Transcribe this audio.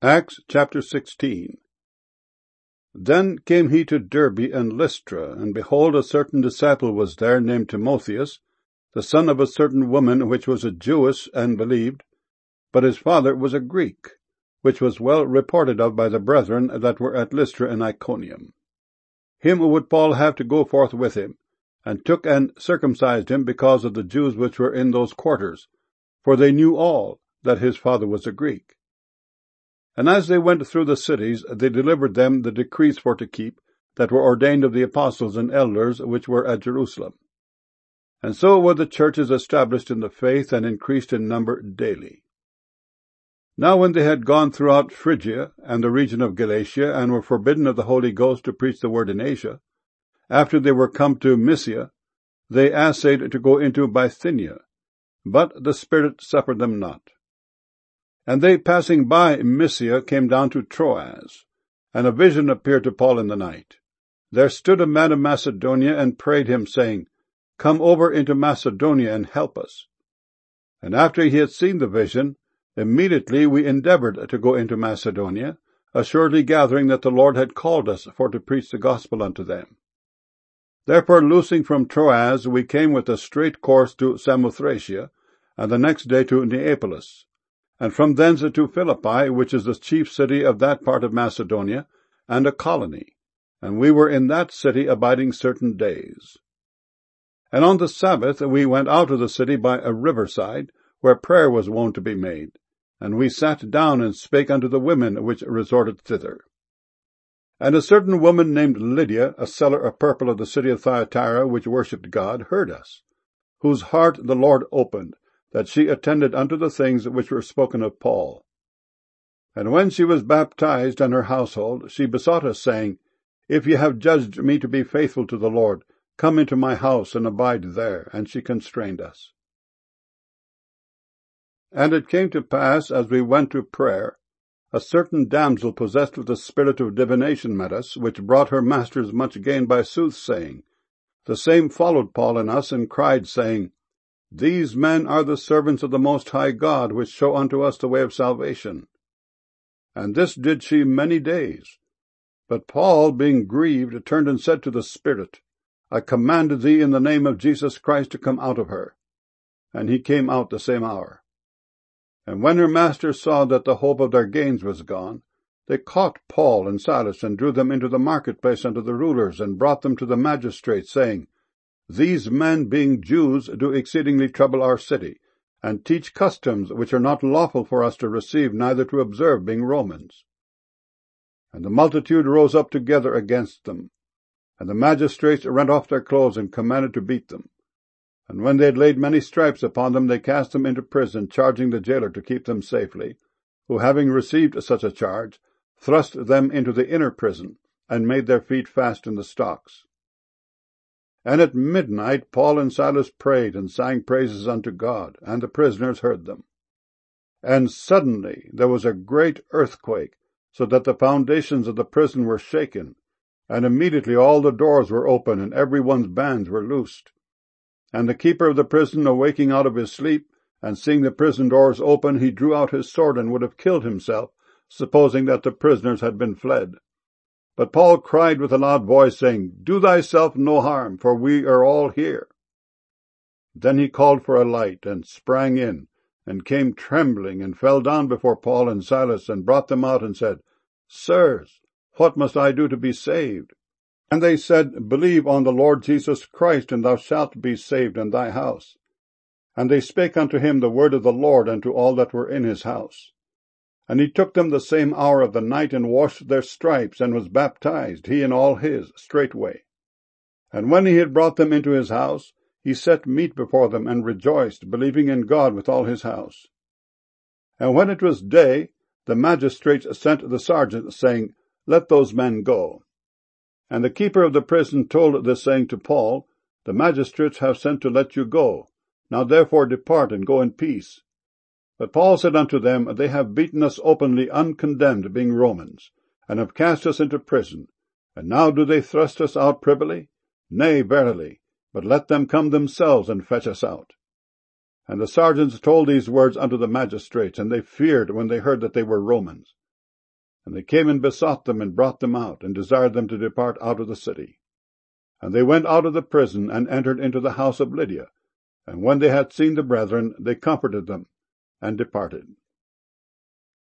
Acts chapter 16. Then came he to Derbe and Lystra, and behold, a certain disciple was there, named Timotheus, the son of a certain woman which was a Jewess, and believed, but his father was a Greek, which was well reported of by the brethren that were at Lystra and Iconium. Him would Paul have to go forth with him, and took and circumcised him because of the Jews which were in those quarters, for they knew all that his father was a Greek. And as they went through the cities, they delivered them the decrees for to keep, that were ordained of the apostles and elders which were at Jerusalem. And so were the churches established in the faith, and increased in number daily. Now when they had gone throughout Phrygia and the region of Galatia, and were forbidden of the Holy Ghost to preach the word in Asia, after they were come to Mysia, they assayed to go into Bithynia, but the Spirit suffered them not. And they, passing by Mysia, came down to Troas, and a vision appeared to Paul in the night. There stood a man of Macedonia, and prayed him, saying, Come over into Macedonia, and help us. And after he had seen the vision, immediately we endeavored to go into Macedonia, assuredly gathering that the Lord had called us for to preach the gospel unto them. Therefore, loosing from Troas, we came with a straight course to Samothracia, and the next day to Neapolis, and from thence to Philippi, which is the chief city of that part of Macedonia, and a colony, and we were in that city abiding certain days. And on the Sabbath we went out of the city by a riverside, where prayer was wont to be made, and we sat down and spake unto the women which resorted thither. And a certain woman named Lydia, a seller of purple of the city of Thyatira, which worshipped God, heard us, whose heart the Lord opened, that she attended unto the things which were spoken of Paul. And when she was baptized and her household, she besought us, saying, If ye have judged me to be faithful to the Lord, come into my house and abide there. And she constrained us. And it came to pass, as we went to prayer, a certain damsel possessed with the spirit of divination met us, which brought her masters much gain by soothsaying. The same followed Paul and us, and cried, saying, These men are the servants of the Most High God, which show unto us the way of salvation. And this did she many days. But Paul, being grieved, turned and said to the spirit, I command thee in the name of Jesus Christ to come out of her. And he came out the same hour. And when her masters saw that the hope of their gains was gone, they caught Paul and Silas, and drew them into the marketplace unto the rulers, and brought them to the magistrates, saying, These men, being Jews, do exceedingly trouble our city, and teach customs which are not lawful for us to receive, neither to observe, being Romans. And the multitude rose up together against them. And the magistrates rent off their clothes, and commanded to beat them. And when they had laid many stripes upon them, they cast them into prison, charging the jailer to keep them safely, who, having received such a charge, thrust them into the inner prison, and made their feet fast in the stocks. And at midnight Paul and Silas prayed, and sang praises unto God, and the prisoners heard them. And suddenly there was a great earthquake, so that the foundations of the prison were shaken, and immediately all the doors were open, and every one's bands were loosed. And the keeper of the prison, awaking out of his sleep, and seeing the prison doors open, he drew out his sword, and would have killed himself, supposing that the prisoners had been fled. But Paul cried with a loud voice, saying, Do thyself no harm, for we are all here. Then he called for a light, and sprang in, and came trembling, and fell down before Paul and Silas, and brought them out, and said, Sirs, what must I do to be saved? And they said, Believe on the Lord Jesus Christ, and thou shalt be saved in thy house. And they spake unto him the word of the Lord unto all that were in his house. And he took them the same hour of the night, and washed their stripes, and was baptized, he and all his, straightway. And when he had brought them into his house, he set meat before them, and rejoiced, believing in God with all his house. And when it was day, the magistrates sent the sergeant, saying, Let those men go. And the keeper of the prison told this saying to Paul, The magistrates have sent to let you go. Now therefore depart, and go in peace. But Paul said unto them, They have beaten us openly uncondemned, being Romans, and have cast us into prison. And now do they thrust us out privily? Nay, verily, but let them come themselves and fetch us out. And the sergeants told these words unto the magistrates, and they feared when they heard that they were Romans. And they came and besought them, and brought them out, and desired them to depart out of the city. And they went out of the prison, and entered into the house of Lydia. And when they had seen the brethren, they comforted them, and departed.